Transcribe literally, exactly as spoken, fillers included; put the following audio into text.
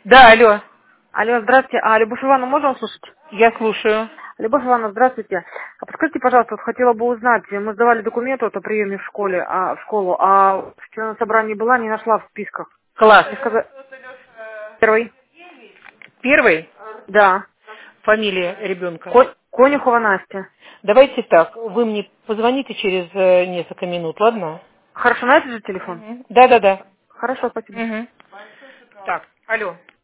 Да, алло. Алло, здравствуйте. А, Любовь Ивановна, можно услышать? Я слушаю. Любовь Ивановна, здравствуйте. А подскажите, пожалуйста, вот хотела бы узнать, мы сдавали документы вот о приеме в школе, а, в школу, а вчера на собрании была, не нашла в списках. Класс. Мне сказали... Первый? Первый? Да. Фамилия ребенка. Ко- Конюхова Настя. Давайте так, вы мне позвоните через э, несколько минут, ладно? Хорошо, на этот же телефон? Мгм. Да-да-да. Хорошо, спасибо. Мгм. Так, алло.